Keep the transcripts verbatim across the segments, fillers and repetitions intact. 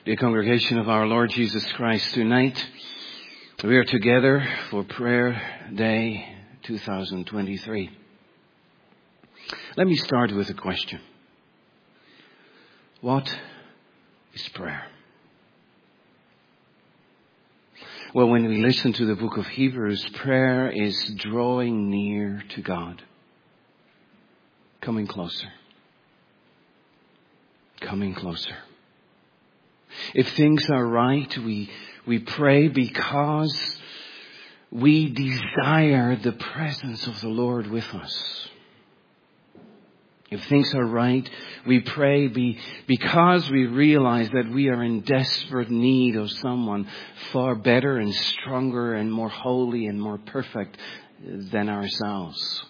Dear congregation of our Lord Jesus Christ, tonight we are together for Prayer Day twenty twenty-three. Let me start with a question. What is prayer? Well, when we listen to the book of Hebrews, prayer is drawing near to God. Coming closer. Coming closer. If things are right, we we pray because we desire the presence of the Lord with us. If things are right, we pray be, because we realize that we are in desperate need of someone far better and stronger and more holy and more perfect than ourselves.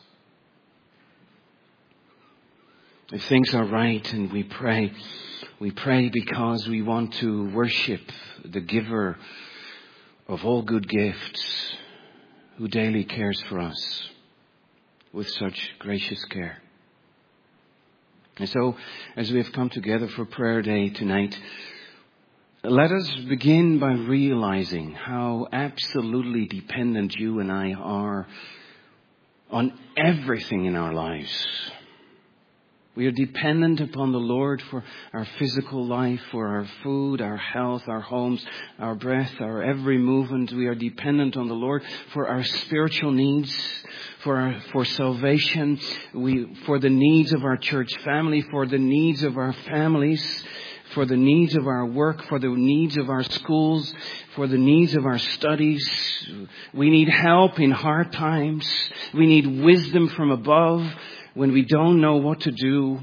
If things are right and we pray, we pray because we want to worship the giver of all good gifts who daily cares for us with such gracious care. And so, as we have come together for Prayer Day tonight, let us begin by realizing how absolutely dependent you and I are on everything in our lives. We are dependent upon the Lord for our physical life, for our food, our health, our homes, our breath, our every movement. We are dependent on the Lord for our spiritual needs, for our, for salvation, we, for the needs of our church family, for the needs of our families, for the needs of our work, for the needs of our schools, for the needs of our studies. We need help in hard times. We need wisdom from above when we don't know what to do.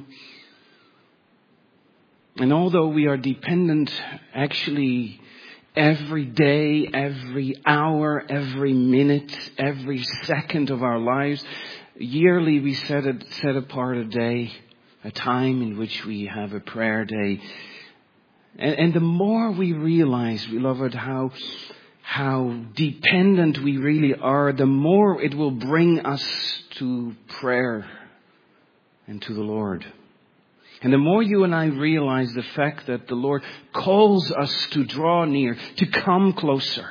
And although we are dependent actually every day, every hour, every minute, every second of our lives, yearly we set, a, set apart a day, a time in which we have a prayer day. And, and the more we realize, beloved, how how dependent we really are, the more it will bring us to prayer and to the Lord. And the more you and I realize the fact that the Lord calls us to draw near, to come closer,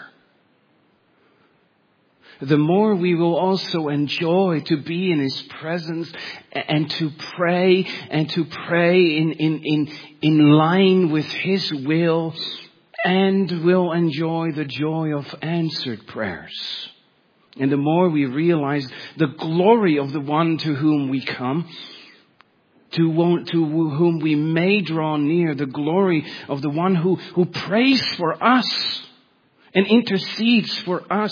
the more we will also enjoy to be in His presence and to pray and to pray in, in, in, in line with His will, and will enjoy the joy of answered prayers. And the more we realize the glory of the one to whom we come, To, to whom we may draw near, the glory of the one who, who prays for us and intercedes for us,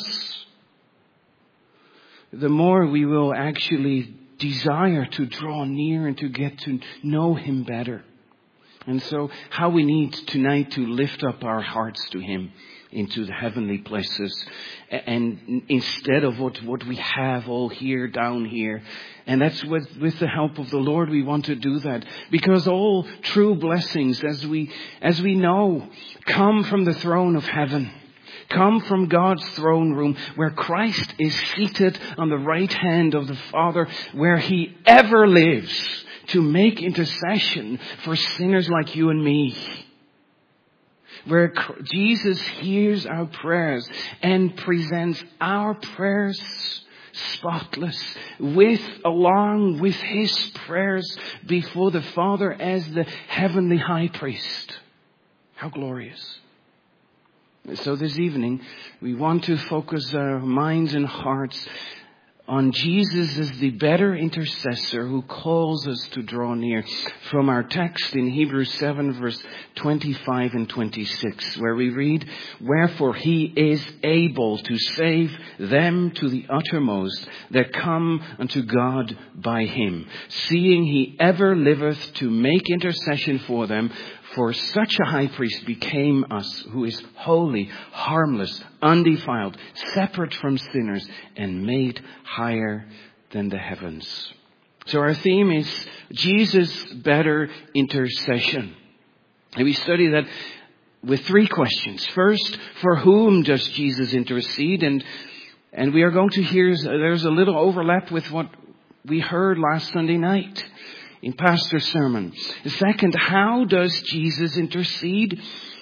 the more we will actually desire to draw near and to get to know Him better. And so how we need tonight to lift up our hearts to Him into the heavenly places, and instead of what, what we have all here, down here. And that's with, with the help of the Lord we want to do that. Because all true blessings, as we, as we know, come from the throne of heaven. Come from God's throne room, where Christ is seated on the right hand of the Father, where He ever lives to make intercession for sinners like you and me. Where Jesus hears our prayers and presents our prayers spotless, with, along with His prayers before the Father as the heavenly high priest. How glorious. So this evening, we want to focus our minds and hearts on Jesus as the better intercessor who calls us to draw near, from our text in Hebrews seven verse twenty-five and twenty-six, where we read, "Wherefore He is able to save them to the uttermost that come unto God by Him, seeing He ever liveth to make intercession for them. For such a high priest became us, who is holy, harmless, undefiled, separate from sinners, and made higher than the heavens." So our theme is Jesus' better intercession. And we study that with three questions. First, for whom does Jesus intercede? And and we are going to hear, there's a little overlap with what we heard last Sunday night in Pastor's sermon. Second, how does Jesus intercede?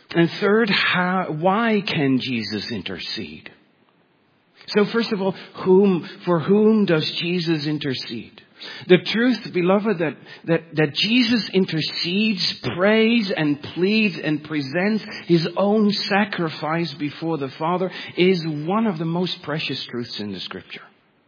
And third, how, why can Jesus intercede? So first of all, whom, for whom does Jesus intercede? The truth, beloved, that, that, that Jesus intercedes, prays and pleads and presents his own sacrifice before the Father is one of the most precious truths in the Scripture.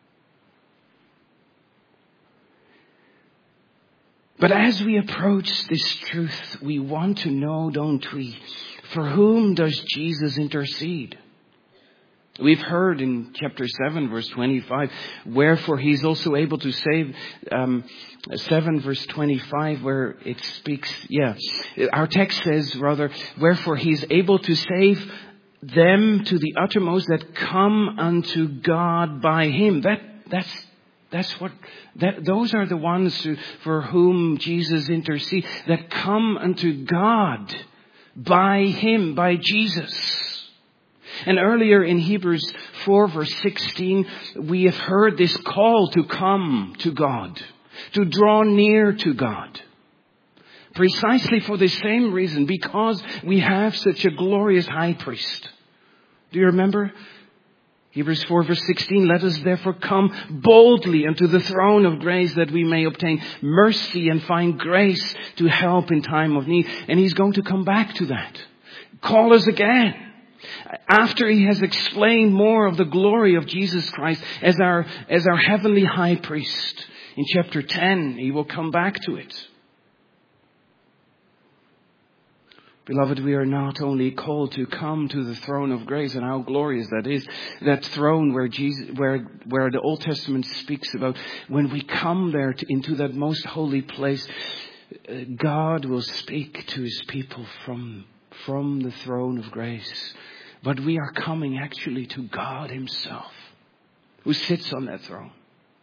But as we approach this truth, we want to know, don't we, for whom does Jesus intercede? We've heard in chapter seven, verse twenty-five, wherefore he's also able to save, um, seven, verse twenty-five, where it speaks, yeah, our text says rather, wherefore he's able to save them to the uttermost that come unto God by him. That, that's, that's what, that, those are the ones who, for whom Jesus intercedes, that come unto God by him, by Jesus. And earlier in Hebrews four verse sixteen, we have heard this call to come to God, to draw near to God. Precisely for the same reason, because we have such a glorious high priest. Do you remember? Hebrews four verse sixteen, let us therefore come boldly unto the throne of grace that we may obtain mercy and find grace to help in time of need. And he's going to come back to that. Call us again. After he has explained more of the glory of Jesus Christ as our, as our heavenly high priest. In chapter ten, he will come back to it. Beloved, we are not only called to come to the throne of grace, and how glorious that is, that throne where Jesus, where, where the Old Testament speaks about, when we come there to, into that most holy place, God will speak to his people from, from the throne of grace. But we are coming actually to God himself, who sits on that throne.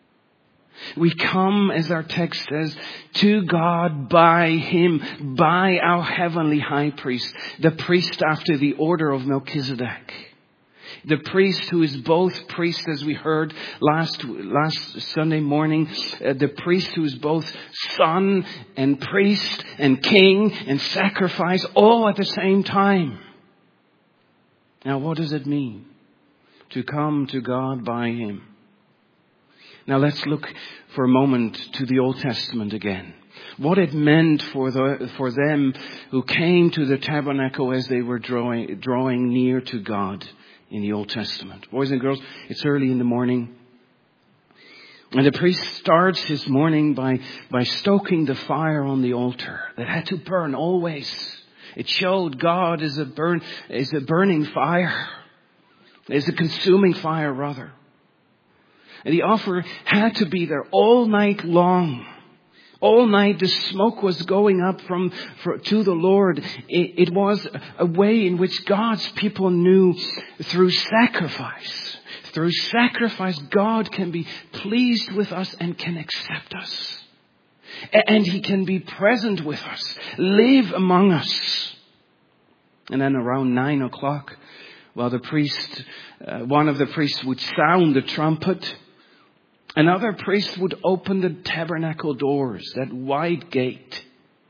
We come, as our text says, to God by him, by our heavenly high priest, the priest after the order of Melchizedek. The priest who is both priest, as we heard last last Sunday morning, uh, the priest who is both son and priest and king and sacrifice all at the same time. Now, what does it mean to come to God by him? Now, let's look for a moment to the Old Testament again. What it meant for the for them who came to the tabernacle as they were drawing, drawing near to God in the Old Testament. Boys and girls, it's early in the morning. And the priest starts his morning by, by stoking the fire on the altar that had to burn always. It showed God is a burn, is a burning fire. Is a consuming fire, rather. And the offer had to be there all night long. All night the smoke was going up from for, to the Lord. It, it was a way in which God's people knew through sacrifice. Through sacrifice, God can be pleased with us and can accept us. And he can be present with us, live among us. And then around nine o'clock, while the priest, uh, one of the priests would sound the trumpet, another priest would open the tabernacle doors, that wide gate,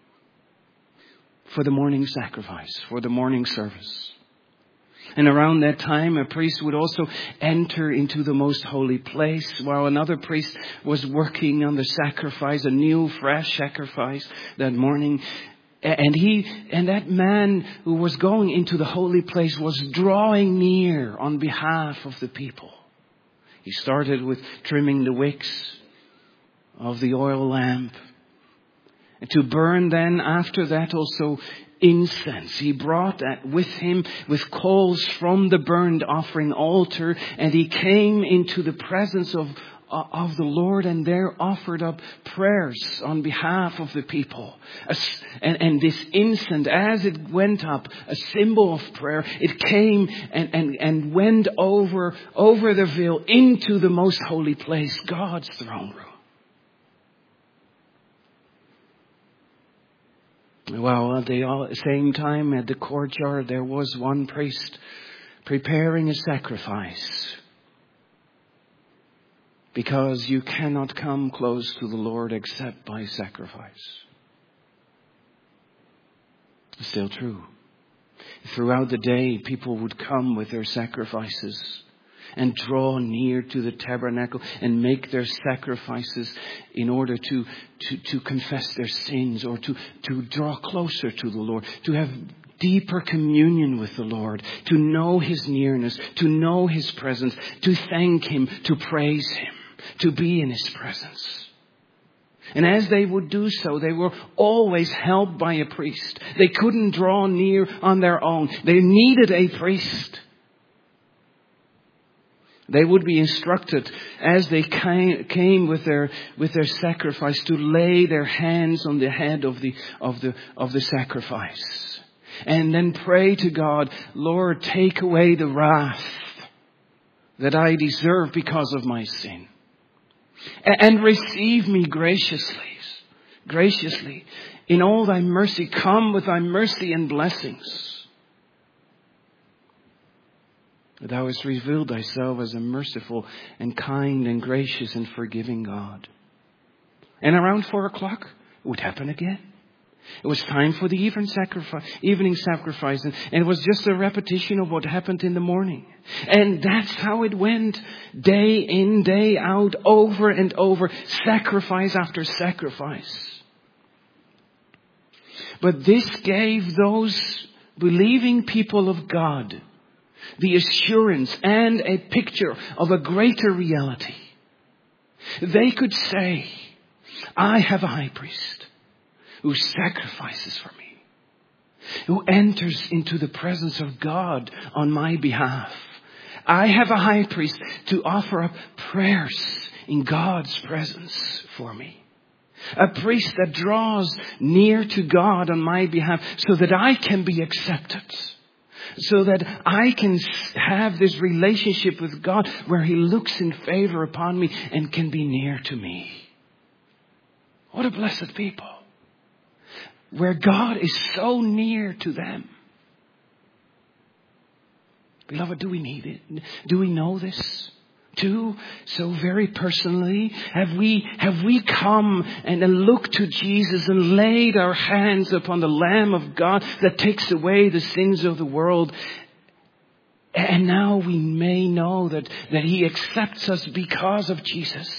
for the morning sacrifice, for the morning service. And around that time, a priest would also enter into the most holy place, while another priest was working on the sacrifice, a new, fresh sacrifice that morning. And he, and that man who was going into the holy place was drawing near on behalf of the people. He started with trimming the wicks of the oil lamp. And to burn then after that also incense. He brought that with him with coals from the burnt offering altar. And he came into the presence of, of the Lord and there offered up prayers on behalf of the people. And, and this incense, as it went up, a symbol of prayer, it came and, and, and went over, over the veil into the most holy place, God's throne room. Well, at the same time, at the courtyard, there was one priest preparing a sacrifice. Because you cannot come close to the Lord except by sacrifice. Still true. throughout the day, people would come with their sacrifices and draw near to the tabernacle and make their sacrifices in order to, to, to confess their sins or to, to draw closer to the Lord, to have deeper communion with the Lord, to know His nearness, to know His presence, to thank Him, to praise Him, to be in His presence. And as they would do so, they were always helped by a priest. They couldn't draw near on their own. They needed a priest. They would be instructed as they came with their with their sacrifice to lay their hands on the head of the of the of the sacrifice, and then pray to God, Lord, take away the wrath that I deserve because of my sin, and receive me graciously, graciously in all Thy mercy. Come with Thy mercy and blessings. Thou hast revealed Thyself as a merciful and kind and gracious and forgiving God. And around four o'clock, it would happen again. It was time for the evening sacrifice, evening sacrifice, and, and it was just a repetition of what happened in the morning. And that's how it went, day in, day out, over and over, sacrifice after sacrifice. But this gave those believing people of God the assurance and a picture of a greater reality. They could say, I have a high priest who sacrifices for me, who enters into the presence of God on my behalf. I have a high priest to offer up prayers in God's presence for me. A priest that draws near to God on my behalf so that I can be accepted. So that I can have this relationship with God where He looks in favor upon me and can be near to me. What a blessed people. Where God is so near to them. Beloved, do we need it? Do we know this? Too, so very personally, have we have we come and looked to Jesus and laid our hands upon the Lamb of God that takes away the sins of the world, and now we may know that, that He accepts us because of Jesus.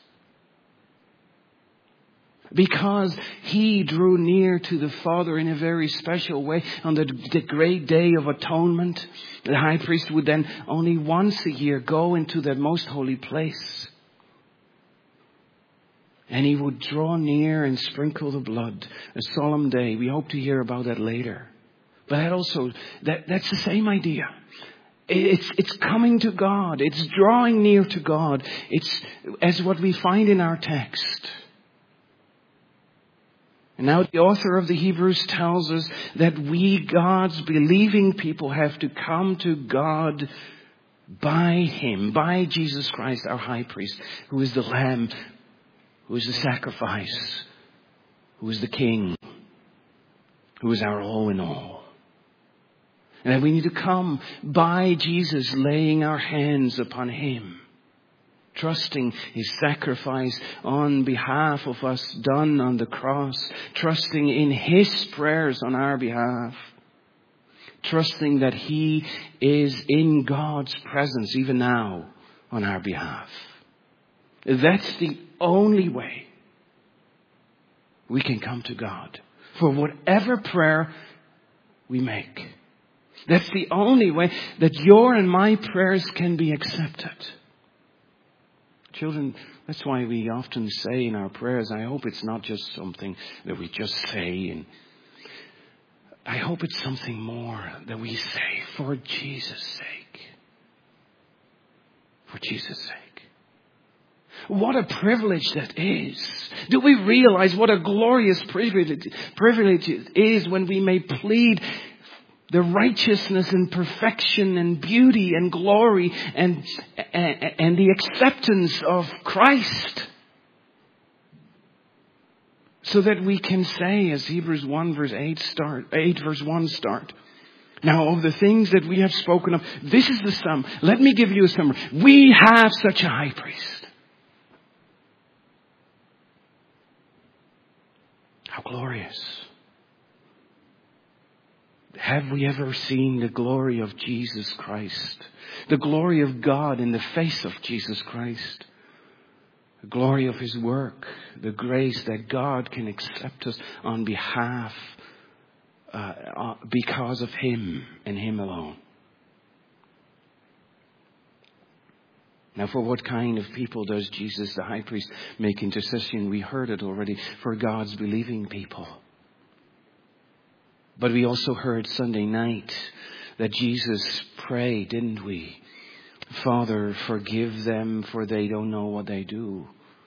Because He drew near to the Father in a very special way on the, the great day of atonement. The high priest would then only once a year go into that most holy place. And he would draw near and sprinkle the blood. A solemn day. We hope to hear about that later. But that also, that, that's the same idea. It's, it's coming to God. It's drawing near to God. It's as what we find in our text. And now the author of the Hebrews tells us that we, God's believing people, have to come to God by Him, by Jesus Christ, our high priest, who is the Lamb, who is the sacrifice, who is the King, who is our all in all. And that we need to come by Jesus, laying our hands upon Him. Trusting His sacrifice on behalf of us done on the cross. Trusting in His prayers on our behalf. Trusting that He is in God's presence even now on our behalf. That's the only way we can come to God for whatever prayer we make. That's the only way that your and my prayers can be accepted. Children, that's why we often say in our prayers, I hope it's not just something that we just say. And I hope it's something more that we say for Jesus' sake. For Jesus' sake. What a privilege that is. Do we realize what a glorious privilege, privilege it is when we may plead the righteousness and perfection and beauty and glory and, and, and the acceptance of Christ. So that we can say, as Hebrews one verse eight start, eight verse one start. Now of the things that we have spoken of, this is the sum. Let me give you a summary. We have such a high priest. How glorious. Have we ever seen the glory of Jesus Christ? The glory of God in the face of Jesus Christ. The glory of His work. The grace that God can accept us on behalf, uh, because of Him and Him alone. Now, for what kind of people does Jesus, the high priest, make intercession? We heard it already. For God's believing people. But we also heard Sunday night that Jesus prayed, didn't we? Father, forgive them, for they don't know what they do.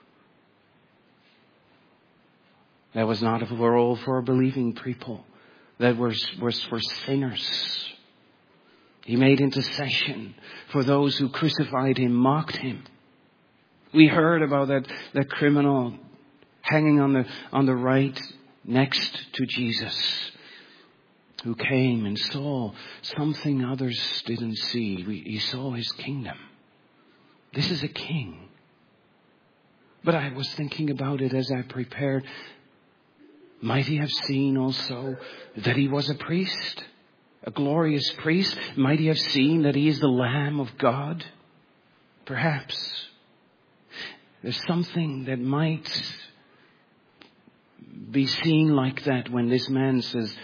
That was not for all for believing people. That was, was for sinners. He made intercession for those who crucified Him, mocked Him. We heard about that, that criminal hanging on the, on the right next to Jesus, who came and saw something others didn't see. We, he saw His kingdom. This is a king. But I was thinking about it as I prepared. Might he have seen also that He was a priest? A glorious priest? Might he have seen that He is the Lamb of God? Perhaps. There's something that might be seen like that when this man says,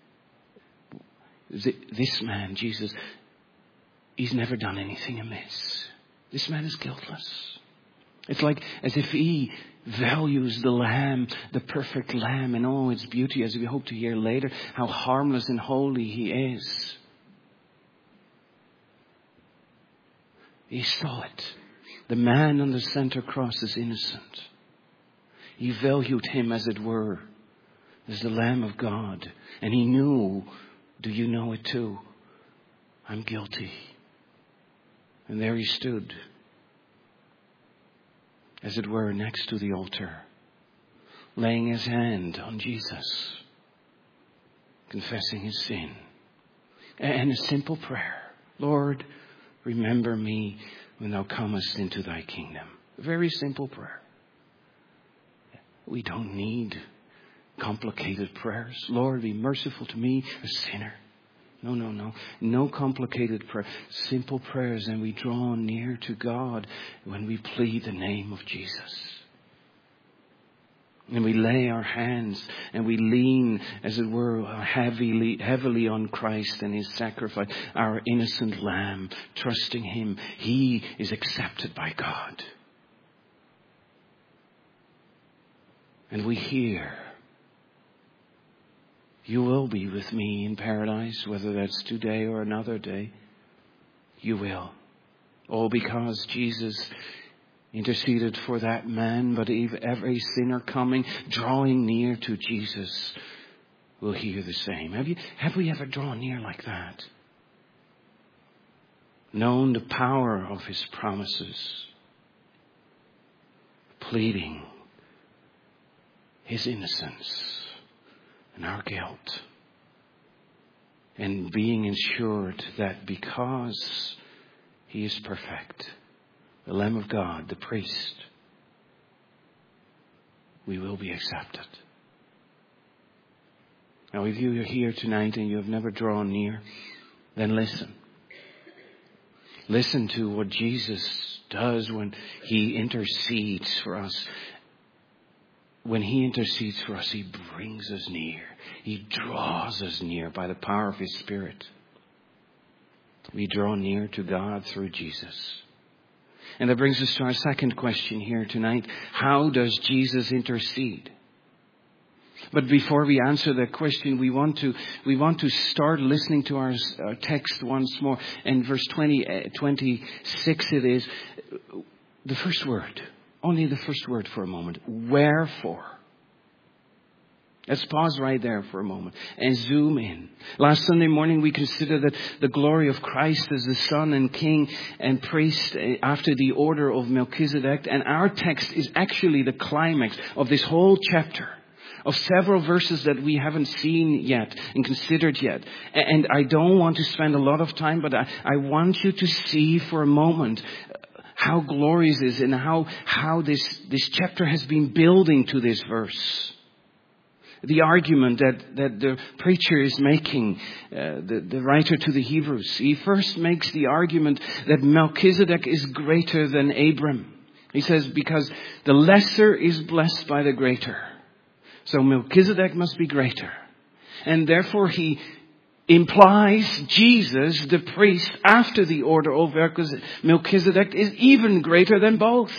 this man, Jesus, he's never done anything amiss. This man is guiltless. It's like as if He values the Lamb, the perfect Lamb in all its beauty, as we hope to hear later, how harmless and holy He is. He saw it. The man on the center cross is innocent. He valued Him, as it were, as the Lamb of God. And He knew, do you know it too? I'm guilty. And there He stood, as it were, next to the altar, laying His hand on Jesus, confessing his sin. And a simple prayer. Lord, remember me when Thou comest into Thy kingdom. A very simple prayer. We don't need complicated prayers. Lord, be merciful to me, a sinner. No, no, no. No complicated prayer. Simple prayers, and we draw near to God when we plead the name of Jesus. And we lay our hands and we lean, as it were, heavily, heavily on Christ and His sacrifice, our innocent Lamb, trusting Him. He is accepted by God. And we hear, you will be with me in paradise, whether that's today or another day. You will. All because Jesus interceded for that man, but every sinner coming, drawing near to Jesus, will hear the same. Have you, have we ever drawn near like that? Known the power of His promises, pleading His innocence and our guilt, and being assured that because He is perfect, the Lamb of God, the priest, we will be accepted. Now, if you are here tonight and you have never drawn near, then listen. Listen to what Jesus does when He intercedes for us. When He intercedes for us, He brings us near. He draws us near by the power of His Spirit. We draw near to God through Jesus. And that brings us to our second question here tonight. How does Jesus intercede? But before we answer that question, we want to we want to start listening to our, our text once more. In verse twenty, uh, twenty-six it is, the first word. Only the first word for a moment. Wherefore. Let's pause right there for a moment and zoom in. Last Sunday morning we considered that the glory of Christ as the Son and King and Priest after the order of Melchizedek. And our text is actually the climax of this whole chapter, of several verses that we haven't seen yet and considered yet. And I don't want to spend a lot of time, but I, I want you to see for a moment how glorious it is and how, how this, this chapter has been building to this verse. The argument that, that the preacher is making, uh, the, the writer to the Hebrews, he first makes the argument that Melchizedek is greater than Abram. He says, because the lesser is blessed by the greater. So Melchizedek must be greater. And therefore he implies Jesus, the priest, after the order of Melchizedek, is even greater than both.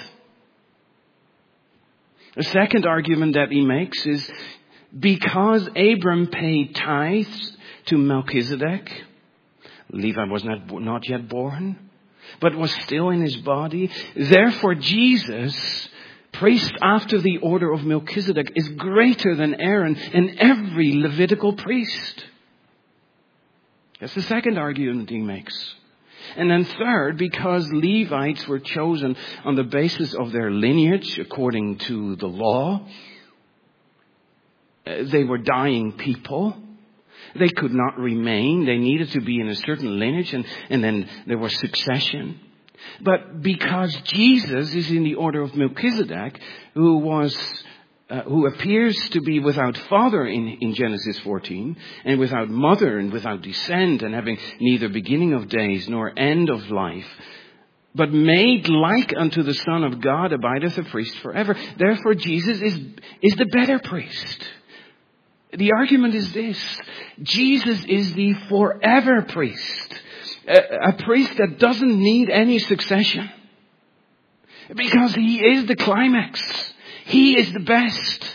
The second argument that he makes is, because Abram paid tithes to Melchizedek, Levi was not, not yet born, but was still in his body. Therefore, Jesus, priest after the order of Melchizedek, is greater than Aaron and every Levitical priest. That's the second argument he makes. And then third, because Levites were chosen on the basis of their lineage according to the law, they were dying people. They could not remain. They needed to be in a certain lineage, and, and then there was succession. But because Jesus is in the order of Melchizedek, who was, uh, who appears to be without father in, in Genesis fourteen, and without mother and without descent, and having neither beginning of days nor end of life, but made like unto the Son of God, abideth a priest forever. Therefore Jesus is, is the better priest. The argument is this: Jesus is the forever priest. A, a priest that doesn't need any succession. Because he is the climax. He is the best.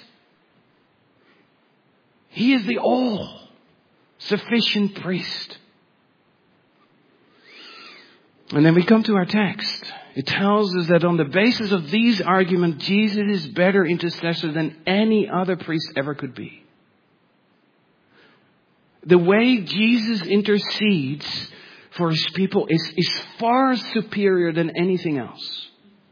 He is the all-sufficient priest. And then we come to our text. It tells us that on the basis of these arguments, Jesus is better intercessor than any other priest ever could be. The way Jesus intercedes for his people is, is far superior than anything else.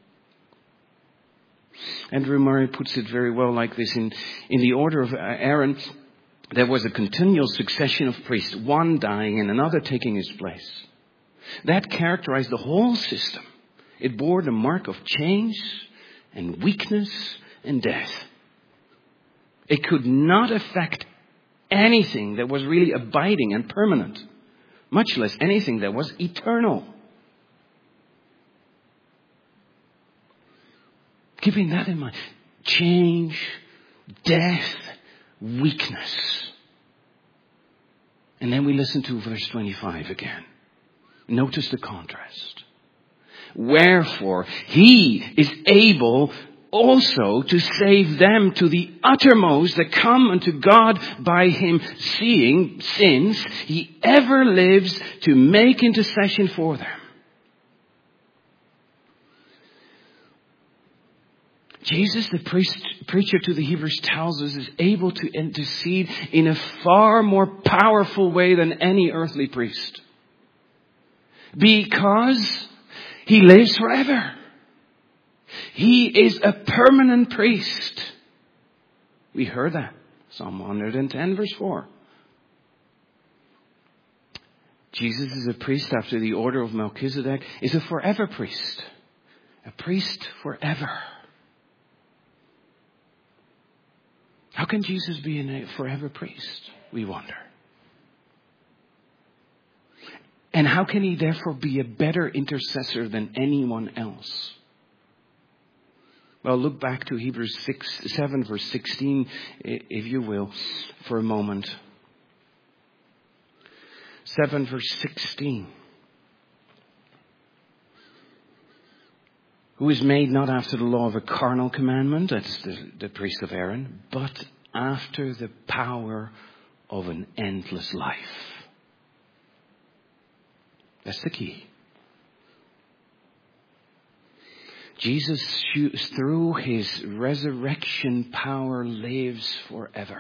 Andrew Murray puts it very well like this. In, in the order of Aaron, there was a continual succession of priests, one dying and another taking his place. That characterized the whole system. It bore the mark of change and weakness and death. It could not affect anything that was really abiding and permanent, much less anything that was eternal. Keeping that in mind, change, death, weakness. And then we listen to verse twenty-five again. Notice the contrast. Wherefore, he is able also to save them to the uttermost that come unto God by him, seeing, since he ever lives to make intercession for them. Jesus, the priest, preacher to the Hebrews, tells us is able to intercede in a far more powerful way than any earthly priest. Because he lives forever. He is a permanent priest. We heard that. Psalm one hundred ten verse four. Jesus is a priest after the order of Melchizedek, is a forever priest. A priest forever. How can Jesus be a forever priest? We wonder. And how can he therefore be a better intercessor than anyone else? Well, look back to Hebrews six, seven verse sixteen, if you will, for a moment. seven verse sixteen. Who is made not after the law of a carnal commandment, that's the, the priest of Aaron, but after the power of an endless life. That's the key. Jesus, through his resurrection power, lives forever.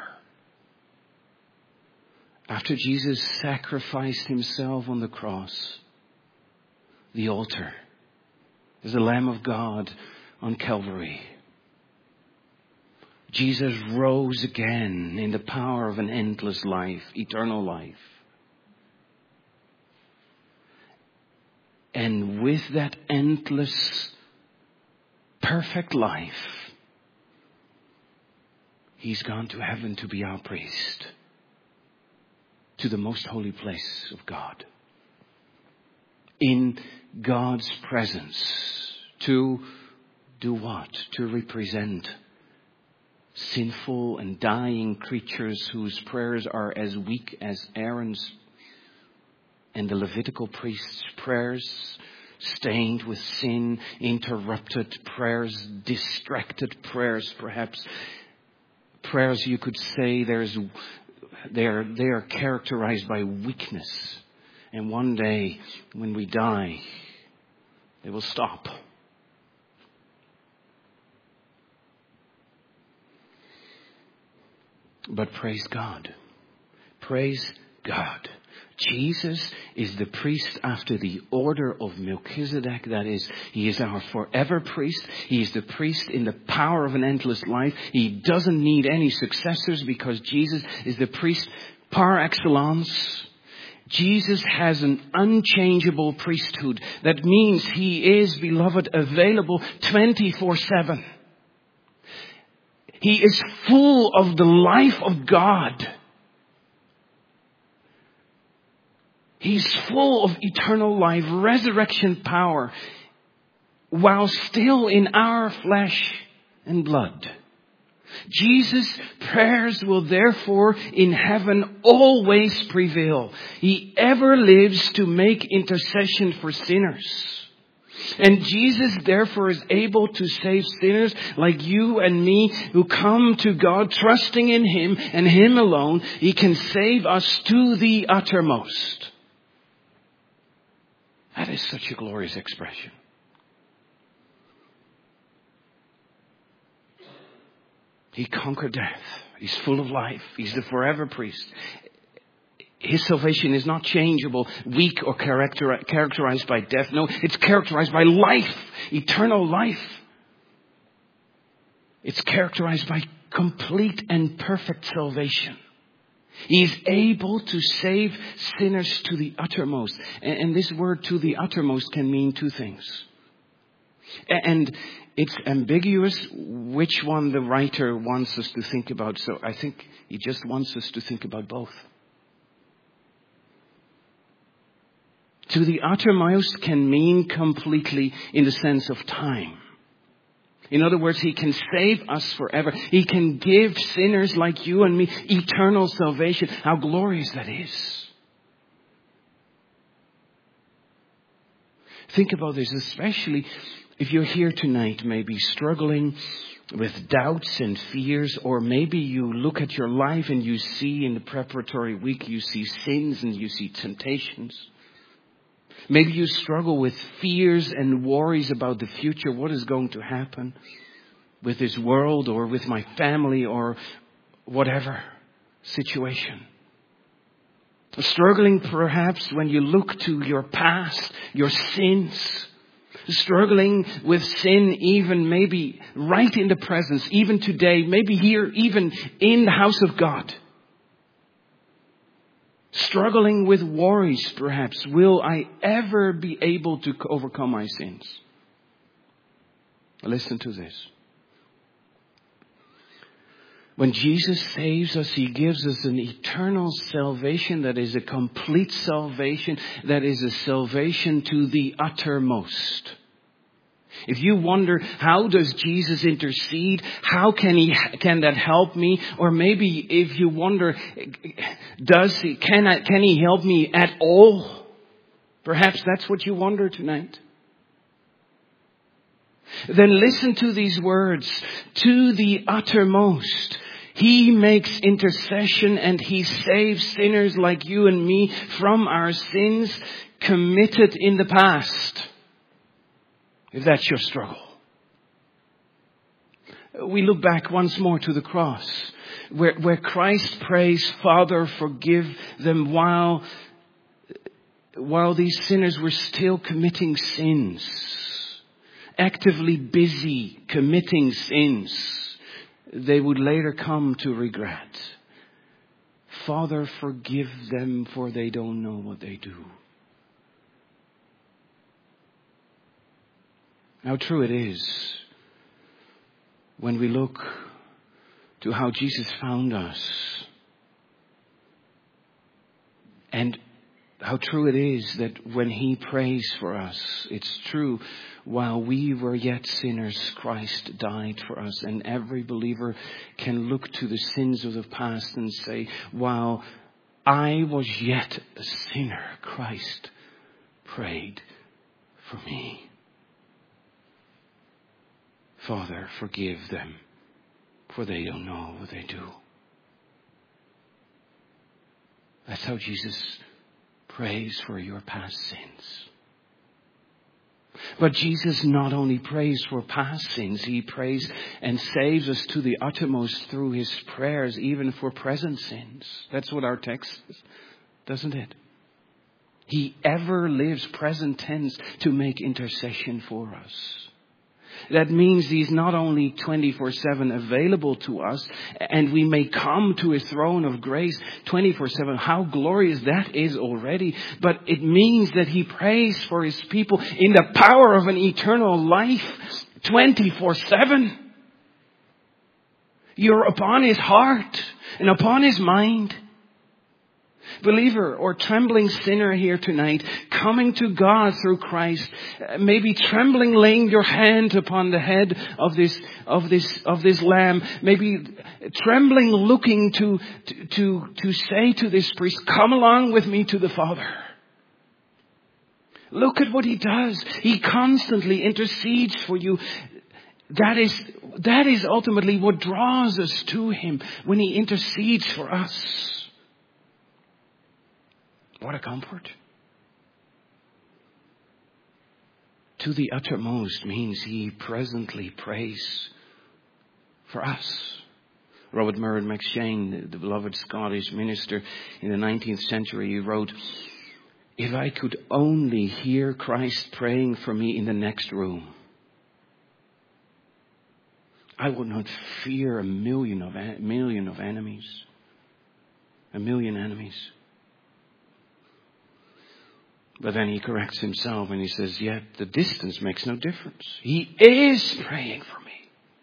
After Jesus sacrificed himself on the cross, the altar, as the Lamb of God on Calvary, Jesus rose again in the power of an endless life, eternal life. And with that endless, perfect life, He's gone to heaven to be our priest, to the most holy place of God, in God's presence, to do what? To represent sinful and dying creatures whose prayers are as weak as Aaron's and the Levitical priest's prayers, stained with sin, interrupted prayers, distracted prayers perhaps. Prayers you could say there's, they are, they are characterized by weakness. And one day when we die, they will stop. But praise God. Praise God. Jesus is the priest after the order of Melchizedek. That is, he is our forever priest. He is the priest in the power of an endless life. He doesn't need any successors because Jesus is the priest par excellence. Jesus has an unchangeable priesthood. That means he is, beloved, available twenty-four seven. He is full of the life of God. He's full of eternal life, resurrection power, while still in our flesh and blood. Jesus' prayers will therefore in heaven always prevail. He ever lives to make intercession for sinners. And Jesus therefore is able to save sinners like you and me who come to God trusting in Him and Him alone. He can save us to the uttermost. That is such a glorious expression. He conquered death. He's full of life. He's the forever priest. His salvation is not changeable, weak or character, characterized by death. No, it's characterized by life, eternal life. It's characterized by complete and perfect salvation. He is able to save sinners to the uttermost. And this word to the uttermost can mean two things. And it's ambiguous which one the writer wants us to think about. So I think he just wants us to think about both. To the uttermost can mean completely in the sense of time. In other words, He can save us forever. He can give sinners like you and me eternal salvation. How glorious that is. Think about this, especially if you're here tonight, maybe struggling with doubts and fears, or maybe you look at your life and you see in the preparatory week, you see sins and you see temptations. Maybe you struggle with fears and worries about the future. What is going to happen with this world or with my family or whatever situation? Struggling perhaps when you look to your past, your sins. Struggling with sin even maybe right in the presence, even today, maybe here, even in the house of God. Struggling with worries, perhaps. Will I ever be able to overcome my sins? Listen to this. When Jesus saves us, He gives us an eternal salvation that is a complete salvation, that is a salvation to the uttermost. If you wonder, how does Jesus intercede? How can he, can that help me? Or maybe if you wonder, does he, can I, can he help me at all? Perhaps that's what you wonder tonight. Then listen to these words, to the uttermost. He makes intercession and He saves sinners like you and me from our sins committed in the past. If that's your struggle. We look back once more to the cross, where, where Christ prays, Father, forgive them, while, while these sinners were still committing sins, actively busy committing sins, they would later come to regret. Father, forgive them, for they don't know what they do. How true it is when we look to how Jesus found us. And how true it is that when He prays for us, it's true, while we were yet sinners, Christ died for us. And every believer can look to the sins of the past and say, while I was yet a sinner, Christ prayed for me. Father, forgive them, for they don't know what they do. That's how Jesus prays for your past sins. But Jesus not only prays for past sins, He prays and saves us to the uttermost through His prayers, even for present sins. That's what our text says, doesn't it? He ever lives, present tense, to make intercession for us. That means He's not only twenty-four seven available to us, and we may come to His throne of grace twenty-four seven. How glorious that is already. But it means that He prays for His people in the power of an eternal life twenty-four seven. You're upon His heart and upon His mind. Believer or trembling sinner here tonight, coming to God through Christ, maybe trembling, laying your hand upon the head of this of this of this lamb, maybe trembling, looking to to to, to say to this priest, "Come along with me to the Father." Look at what He does. He constantly intercedes for you. That is that is ultimately what draws us to Him, when He intercedes for us. What a comfort. To the uttermost means He presently prays for us. Robert Murray McShane, the beloved Scottish minister in the nineteenth century, he wrote, "If I could only hear Christ praying for me in the next room, I would not fear a million of a million of enemies. A million enemies." But then he corrects himself and he says, yet the distance makes no difference. He is praying for me.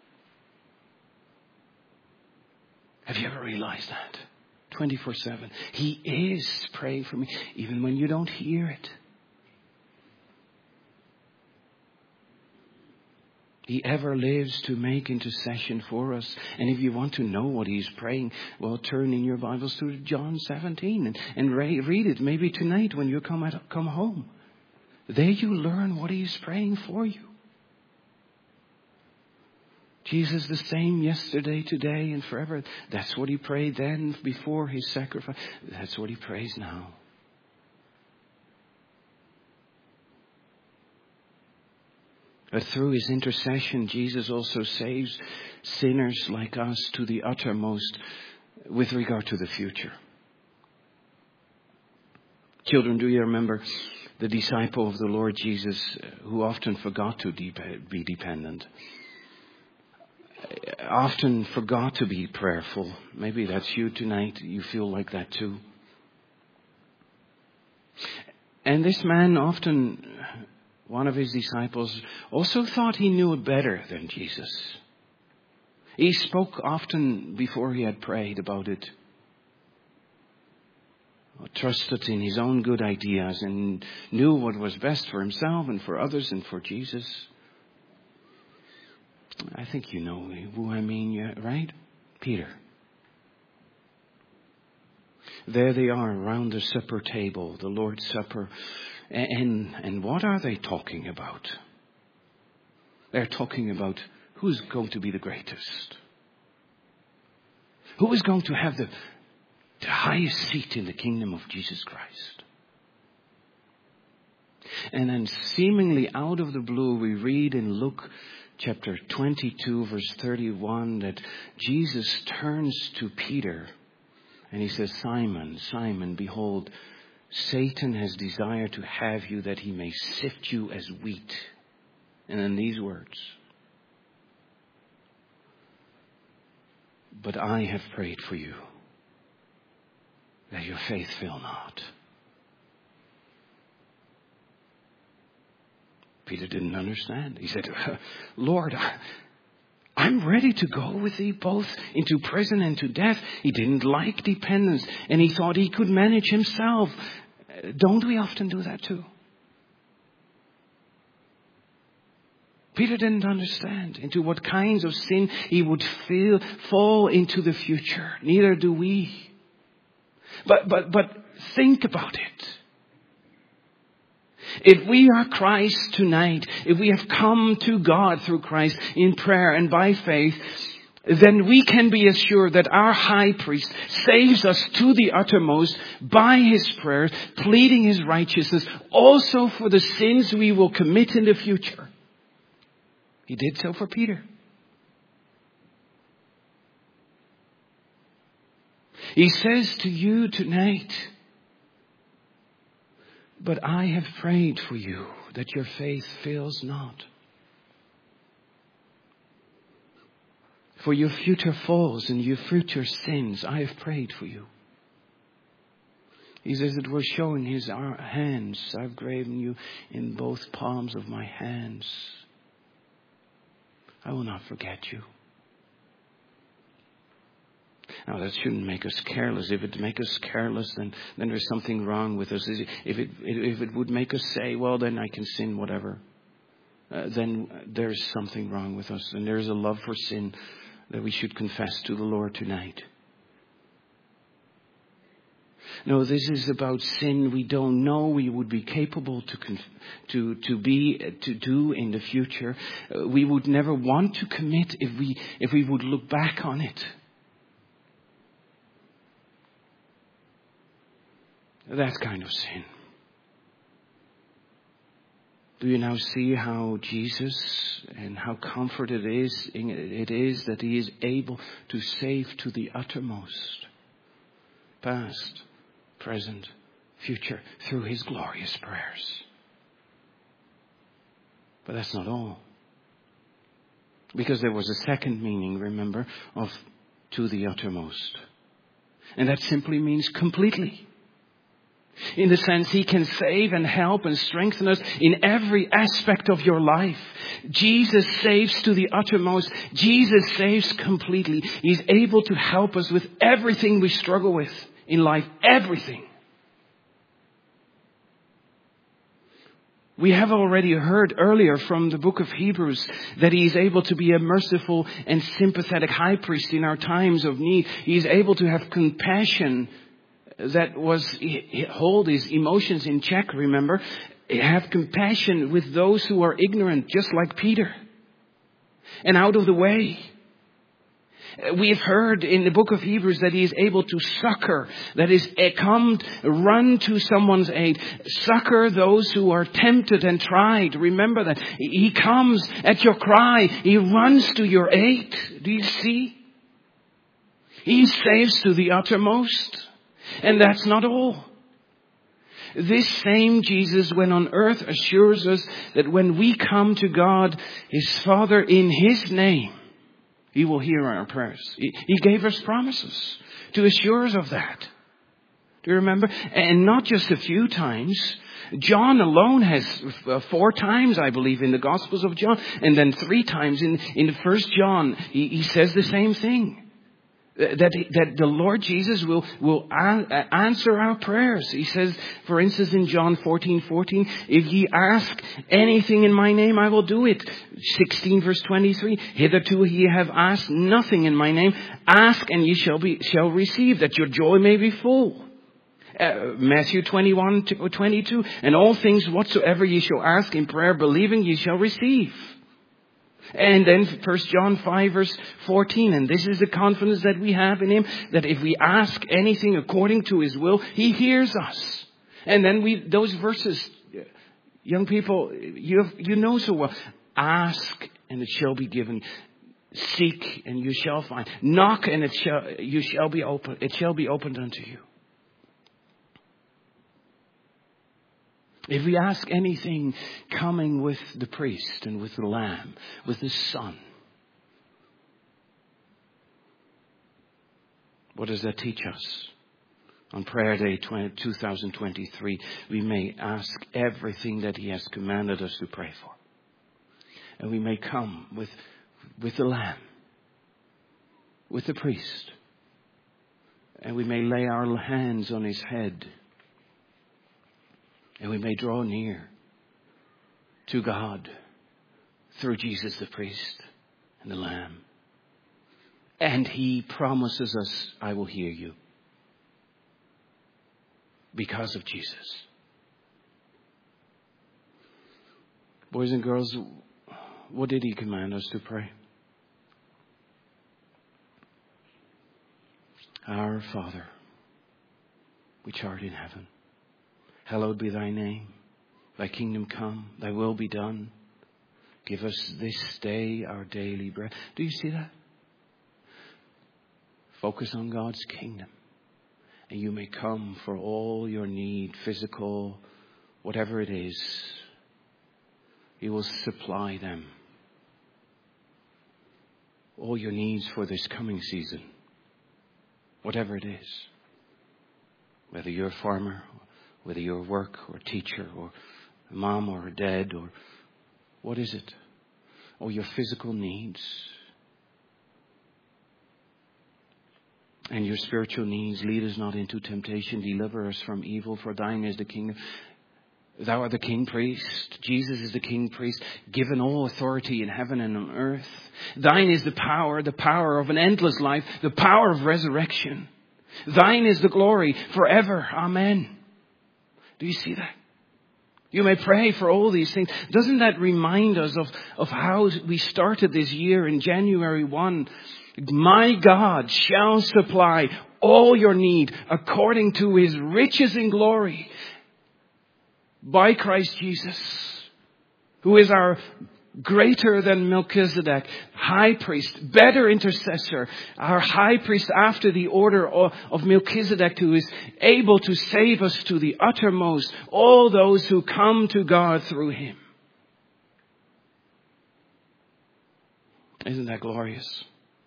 Have you ever realized that? twenty-four seven. He is praying for me, even when you don't hear it. He ever lives to make intercession for us. And if you want to know what He's praying, well, turn in your Bibles to John seventeen and, and read it maybe tonight when you come at, come home. There you learn what He's praying for you. Jesus the same yesterday, today, and forever. That's what He prayed then before His sacrifice. That's what He prays now. But through His intercession, Jesus also saves sinners like us to the uttermost with regard to the future. Children, do you remember the disciple of the Lord Jesus who often forgot to be dependent? Often forgot to be prayerful. Maybe that's you tonight. You feel like that too. And this man often... One of His disciples also thought he knew it better than Jesus. He spoke often before he had prayed about it. Trusted in his own good ideas and knew what was best for himself and for others and for Jesus. I think you know who I mean, right? Peter. There they are around the supper table, the Lord's Supper. And, and what are they talking about? They're talking about who's going to be the greatest. Who is going to have the, the highest seat in the kingdom of Jesus Christ. And then seemingly out of the blue, we read in Luke chapter twenty-two, verse thirty-one, that Jesus turns to Peter and He says, Simon, Simon, behold, Satan has desired to have you that he may sift you as wheat. And in these words, but I have prayed for you that your faith fail not. Peter didn't understand. He said, Lord, I, I'm ready to go with thee both into prison and to death. He didn't like dependence and he thought he could manage himself. Don't we often do that too? Peter didn't understand into what kinds of sin he would feel, fall into the future. Neither do we. But, but, but think about it. If we are Christ tonight, if we have come to God through Christ in prayer and by faith, then we can be assured that our high priest saves us to the uttermost by his prayers, pleading his righteousness, also for the sins we will commit in the future. He did so for Peter. He says to you tonight, but I have prayed for you that your faith fails not. For your future falls and your future sins, I have prayed for you. He says it was showing his hands. I've graven you in both palms of my hands. I will not forget you. Now that shouldn't make us careless. If it make us careless, then, then there's something wrong with us. If it, if it would make us say, well, then I can sin whatever, uh, then there's something wrong with us. And there's a love for sin that we should confess to the Lord tonight. No, this is about sin we don't know we would be capable to conf- to to be to do in the future. Uh, we would never want to commit if we if we would look back on it. That kind of sin. Do you now see how Jesus and how comfort it is it is that he is able to save to the uttermost, past, present, future, through his glorious prayers. But that's not all. Because there was a second meaning, remember, of to the uttermost. And that simply means completely. In the sense he can save and help and strengthen us in every aspect of your life. Jesus saves to the uttermost. Jesus saves completely. He's able to help us with everything we struggle with in life. Everything. We have already heard earlier from the book of Hebrews that he is able to be a merciful and sympathetic high priest in our times of need. He is able to have compassion that was hold his emotions in check, remember. Have compassion with those who are ignorant, just like Peter. And out of the way. We have heard in the book of Hebrews that he is able to succor, that is, come, run to someone's aid, succor those who are tempted and tried. Remember that. He comes at your cry. He runs to your aid. Do you see? He saves to the uttermost. And that's not all. This same Jesus, when on earth, assures us that when we come to God, his Father, in his name, he will hear our prayers. He, he gave us promises to assure us of that. Do you remember? And not just a few times. John alone has uh, four times, I believe, in the Gospels of John. And then three times in, in the First John, he, he says the same thing. That, that the Lord Jesus will, will a- answer our prayers. He says, for instance, in John fourteen fourteen, if ye ask anything in my name, I will do it. sixteen verse twenty-three, hitherto ye have asked nothing in my name. Ask and ye shall be, shall receive, that your joy may be full. Uh, Matthew twenty-one twenty-two, and all things whatsoever ye shall ask in prayer, believing ye shall receive. And then First John five verse fourteen, and this is the confidence that we have in him, that if we ask anything according to his will, he hears us. And then we, those verses, young people, you have, you know so well. Ask and it shall be given. Seek and you shall find. Knock and it shall, you shall be open, it shall be opened unto you. If we ask anything coming with the priest and with the lamb, with the son, what does that teach us? On prayer day two thousand twenty-three, we may ask everything that he has commanded us to pray for. And we may come with, with the lamb with the priest. And we may lay our hands on his head. And we may draw near to God through Jesus the priest and the Lamb. And he promises us, I will hear you. Because of Jesus. Boys and girls, what did he command us to pray? Our Father, which art in heaven, hallowed be thy name. Thy kingdom come, thy will be done. Give us this day our daily bread. Do you see that? Focus on God's kingdom. And you may come for all your need, physical, whatever it is. He will supply them. All your needs for this coming season. Whatever it is. Whether you're a farmer, whether you're a work or a teacher or a mom or a dad or what is it? Or your physical needs. And your spiritual needs. Lead us not into temptation. Deliver us from evil. For thine is the kingdom. Thou art the king priest. Jesus is the king priest. Given all authority in heaven and on earth. Thine is the power. The power of an endless life. The power of resurrection. Thine is the glory forever. Amen. Do you see that? You may pray for all these things. Doesn't that remind us of, of how we started this year in January first? My God shall supply all your need according to his riches in glory by Christ Jesus, who is our greater than Melchizedek, high priest, better intercessor, our high priest after the order of Melchizedek, who is able to save us to the uttermost, all those who come to God through him. Isn't that glorious?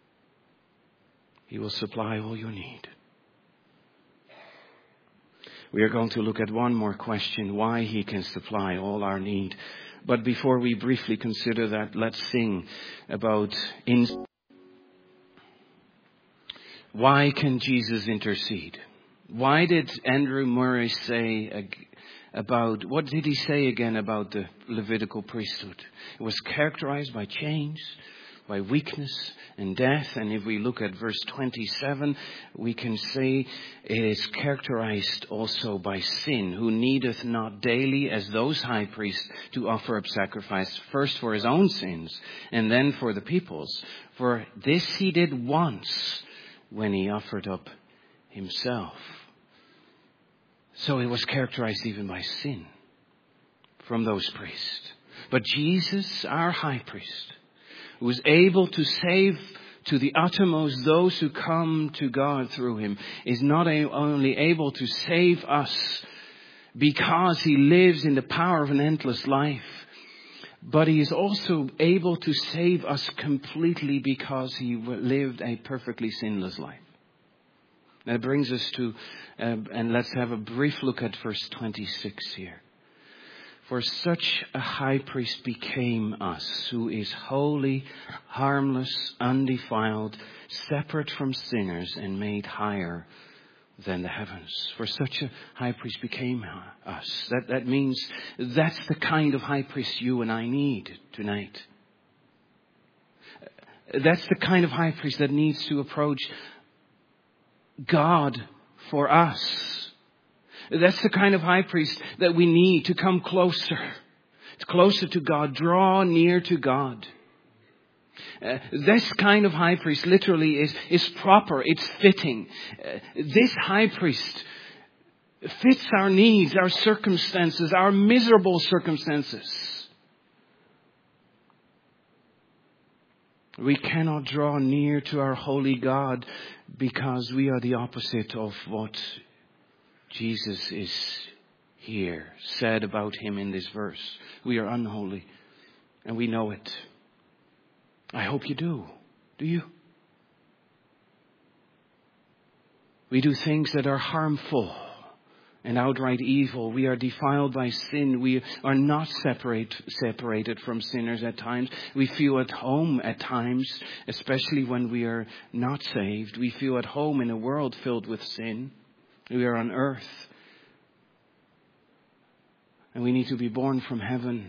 He will supply all your need. We are going to look at one more question, why he can supply all our need. But before we briefly consider that, let's sing about in- why can Jesus intercede? Why did Andrew Murray say about, what did he say again about the Levitical priesthood? It was characterized by chains, by weakness and death. And if we look at verse twenty-seven, we can say it is characterized also by sin, who needeth not daily as those high priests to offer up sacrifice, first for his own sins and then for the people's. For this he did once when he offered up himself. So it was characterized even by sin from those priests. But Jesus, our high priest, who is able to save to the uttermost those who come to God through him, is not only able to save us because he lives in the power of an endless life, but he is also able to save us completely because he lived a perfectly sinless life. That brings us to, uh, and let's have a brief look at verse twenty-six here. For such a high priest became us, who is holy, harmless, undefiled, separate from sinners, and made higher than the heavens. For such a high priest became us. That, that means that's the kind of high priest you and I need tonight. That's the kind of high priest that needs to approach God for us. That's the kind of high priest that we need to come closer. Closer to God. Draw near to God. Uh, this kind of high priest literally is, is proper. It's fitting. Uh, this high priest fits our needs, our circumstances, our miserable circumstances. We cannot draw near to our holy God because we are the opposite of what Jesus is here, said about him in this verse. We are unholy, and we know it. I hope you do. Do you? We do things that are harmful and outright evil. We are defiled by sin. We are not separate, separated from sinners at times. We feel at home at times, especially when we are not saved. We feel at home in a world filled with sin. We are on earth. And we need to be born from heaven.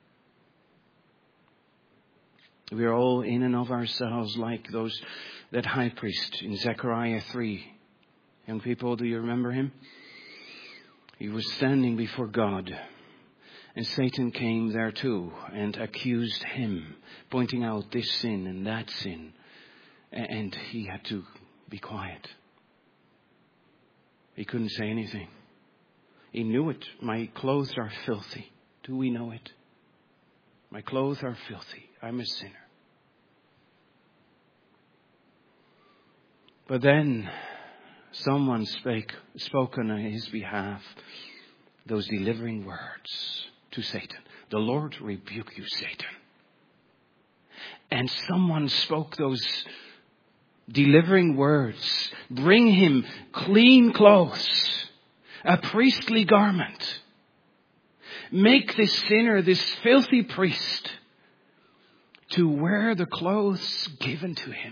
We are all in and of ourselves like those, that high priest in Zechariah three. Young people, do you remember him? He was standing before God, and Satan came there too and accused him, pointing out this sin and that sin. And he had to be quiet. He couldn't say anything. He knew it. My clothes are filthy. Do we know it? My clothes are filthy. I'm a sinner. But then someone spake, spoke on his behalf those delivering words to Satan. The Lord rebuke you, Satan. And someone spoke those delivering words. Bring him clean clothes, a priestly garment. Make this sinner, this filthy priest, to wear the clothes given to him.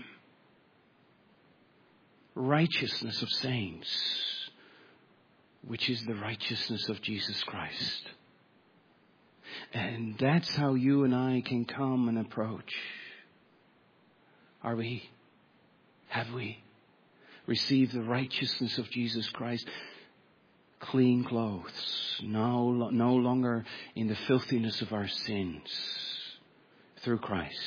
Righteousness of saints, which is the righteousness of Jesus Christ. And that's how you and I can come and approach. Are we? Have we received the righteousness of Jesus Christ? Clean clothes, no, no longer in the filthiness of our sins, through Christ.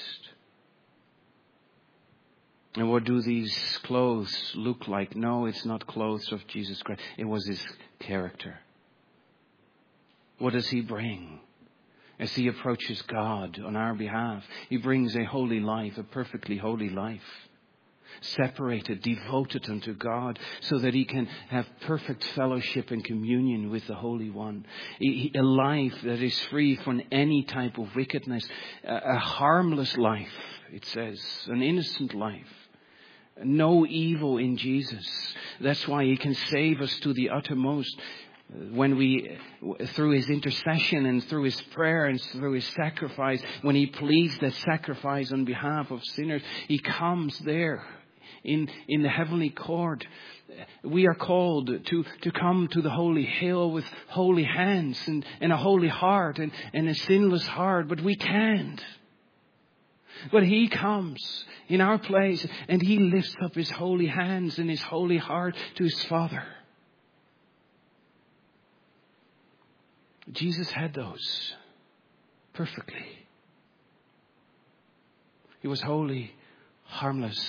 And what do these clothes look like? No, it's not clothes of Jesus Christ. It was his character. What does he bring as he approaches God on our behalf? He brings a holy life, a perfectly holy life. Separated, devoted unto God, so that he can have perfect fellowship and communion with the Holy One. A life that is free from any type of wickedness. A harmless life, it says. An innocent life. No evil in Jesus. That's why he can save us to the uttermost. When we, through his intercession and through his prayer and through his sacrifice, when he pleads that sacrifice on behalf of sinners, he comes there in, in the heavenly court. We are called to, to come to the holy hill with holy hands and, and a holy heart and, and a sinless heart, but we can't. But he comes in our place and he lifts up his holy hands and his holy heart to his Father. Jesus had those perfectly. He was holy, harmless,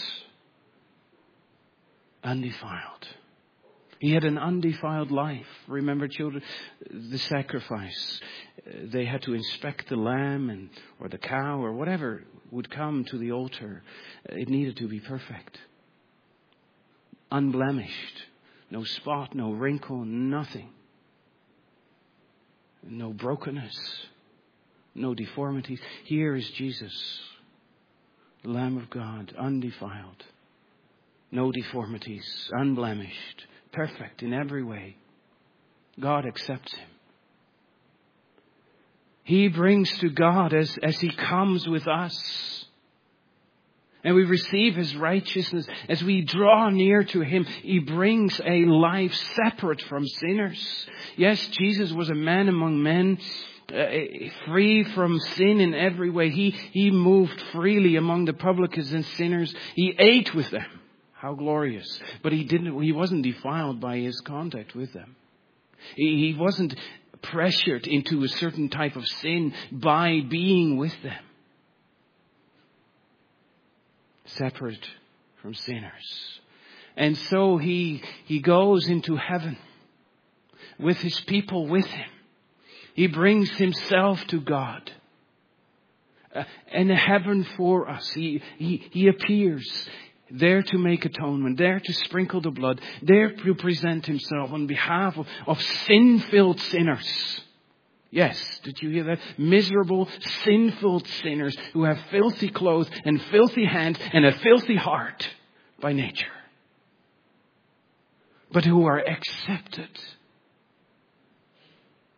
undefiled. He had an undefiled life. Remember, children, the sacrifice. They had to inspect the lamb and or the cow or whatever would come to the altar. It needed to be perfect. Unblemished. No spot, no wrinkle, nothing. No brokenness. No deformities. Here is Jesus, the Lamb of God, undefiled. No deformities, unblemished, perfect in every way. God accepts him. He brings to God as, as he comes with us. And we receive his righteousness. As we draw near to him, he brings a life separate from sinners. Yes, Jesus was a man among men, uh, free from sin in every way. He, he moved freely among the publicans and sinners. He ate with them. How glorious. But he didn't, he wasn't defiled by his contact with them. He, he wasn't pressured into a certain type of sin by being with them. Separate from sinners. And so he, he goes into heaven with his people with him. He brings himself to God. Uh, and heaven for us. He, he, he appears there to make atonement, there to sprinkle the blood, there to present himself on behalf of, of sin-filled sinners. Yes, did you hear that? Miserable, sinful sinners who have filthy clothes and filthy hands and a filthy heart by nature. But who are accepted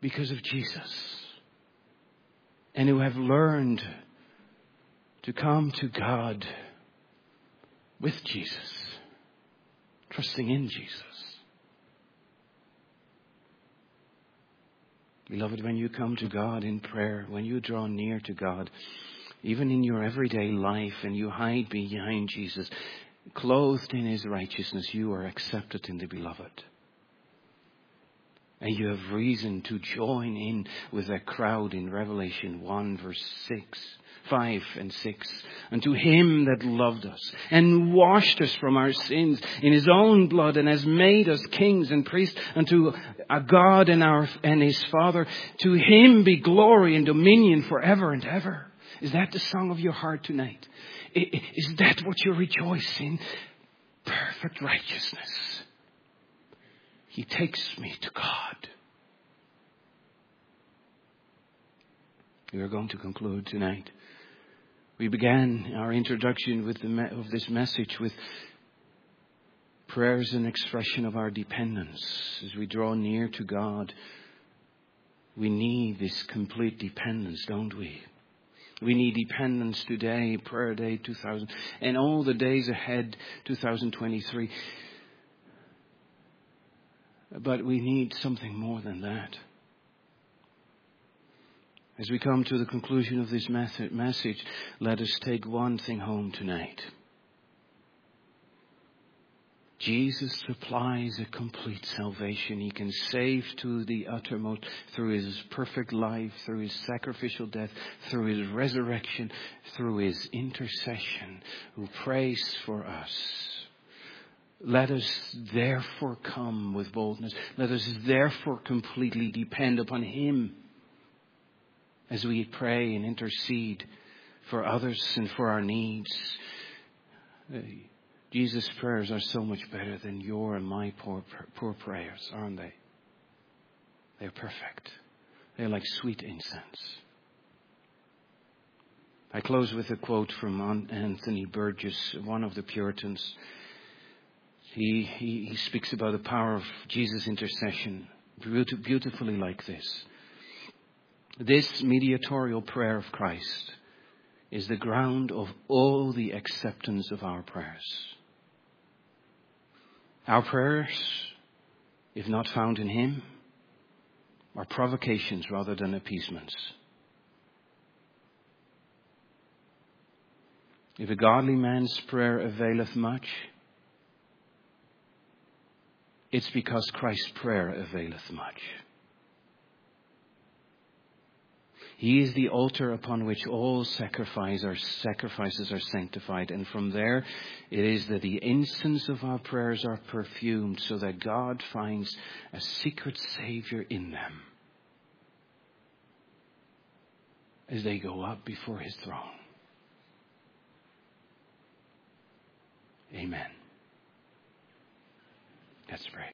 because of Jesus, and who have learned to come to God with Jesus, trusting in Jesus. Beloved, when you come to God in prayer, when you draw near to God, even in your everyday life, and you hide behind Jesus, clothed in His righteousness, you are accepted in the Beloved. And you have reason to join in with that crowd in Revelation one verse six, five and six. And to Him that loved us and washed us from our sins in His own blood and has made us kings and priests unto a God and our and His Father. To Him be glory and dominion forever and ever. Is that the song of your heart tonight? Is that what you rejoice in? Perfect righteousness. He takes me to God. We are going to conclude tonight. We began our introduction with the me- of this message with prayer as an expression of our dependence. As we draw near to God, we need this complete dependence, don't we? We need dependence today, Prayer Day two thousand, and all the days ahead, two thousand twenty-three. But we need something more than that. As we come to the conclusion of this message, let us take one thing home tonight. Jesus supplies a complete salvation. He can save to the uttermost through His perfect life, through His sacrificial death, through His resurrection, through His intercession, who prays for us. Let us therefore come with boldness. Let us therefore completely depend upon Him as we pray and intercede for others and for our needs. Jesus' prayers are so much better than your and my poor, poor prayers, aren't they? They're perfect. They're like sweet incense. I close with a quote from Anthony Burgess, one of the Puritans. He, he, he speaks about the power of Jesus' intercession beautifully like this. This mediatorial prayer of Christ is the ground of all the acceptance of our prayers. Our prayers, if not found in Him, are provocations rather than appeasements. If a godly man's prayer availeth much, it's because Christ's prayer availeth much. He is the altar upon which all sacrifice are, sacrifices are sanctified. And from there, it is that the incense of our prayers are perfumed so that God finds a secret Savior in them as they go up before His throne. Amen. Let's pray.